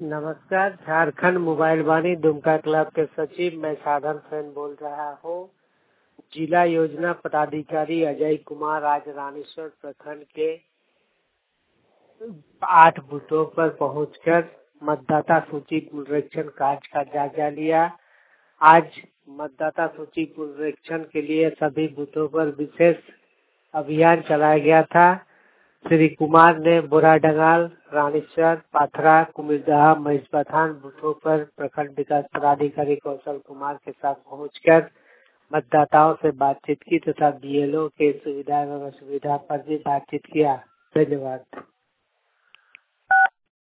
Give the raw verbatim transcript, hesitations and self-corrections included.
नमस्कार। Jharkhand mobile Vani Dumka club के सचिव मैं साधन सेन बोल रहा हूँ। जिला योजना पदाधिकारी अजय कुमार आज रानीश्वर प्रखंड के आठ बूथों पर पहुंचकर मतदाता सूची पुनरीक्षण कार्य का जायजा लिया। आज मतदाता सूची पुनरीक्षण के लिए सभी बूथों पर विशेष अभियान चलाया गया था। श्री कुमार ने बुढ़ाडंगाल, रानीश्वर, पाथरा, कुमिरदहा, महिषपठान बूथों पर प्रखंड विकास पदाधिकारी कौशल कुमार के साथ पहुंचकर मतदाताओं से बातचीत की तथा बीएलओ के सुविधा एवं असुविधा पर भी बातचीत किया। धन्यवाद।